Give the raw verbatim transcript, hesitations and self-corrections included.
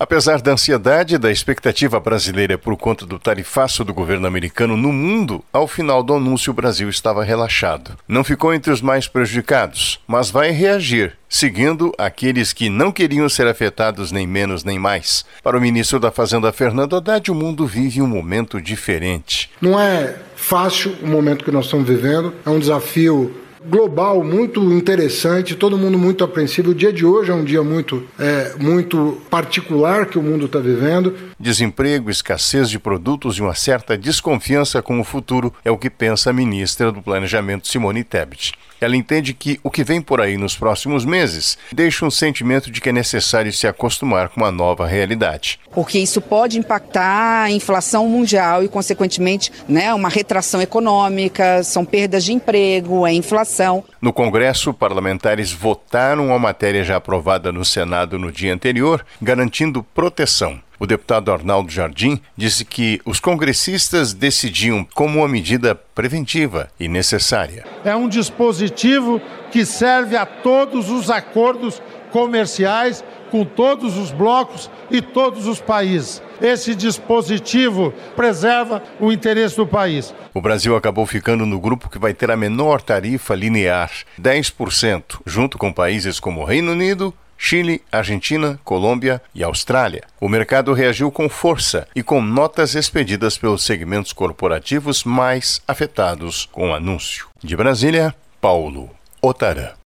Apesar da ansiedade e da expectativa brasileira por conta do tarifaço do governo americano no mundo, ao final do anúncio o Brasil estava relaxado. Não ficou entre os mais prejudicados, mas vai reagir, seguindo aqueles que não queriam ser afetados nem menos nem mais. Para o ministro da Fazenda, Fernando Haddad, o mundo vive um momento diferente. Não é fácil o momento que nós estamos vivendo, é um desafio global muito interessante, todo mundo muito apreensivo. O dia de hoje é um dia muito, é, muito particular que o mundo está vivendo. Desemprego, escassez de produtos e uma certa desconfiança com o futuro é o que pensa a ministra do Planejamento, Simone Tebet. Ela entende que o que vem por aí nos próximos meses deixa um sentimento de que é necessário se acostumar com uma nova realidade. Porque isso pode impactar a inflação mundial e, consequentemente, né, uma retração econômica, são perdas de emprego, é inflação. No Congresso, parlamentares votaram a matéria já aprovada no Senado no dia anterior, garantindo proteção. O deputado Arnaldo Jardim disse que os congressistas decidiam como uma medida preventiva e necessária. É um dispositivo que serve a todos os acordos comerciais com todos os blocos e todos os países. Esse dispositivo preserva o interesse do país. O Brasil acabou ficando no grupo que vai ter a menor tarifa linear, dez por cento, junto com países como Reino Unido, Chile, Argentina, Colômbia e Austrália. O mercado reagiu com força e com notas expedidas pelos segmentos corporativos mais afetados com o anúncio. De Brasília, Paulo Otarã.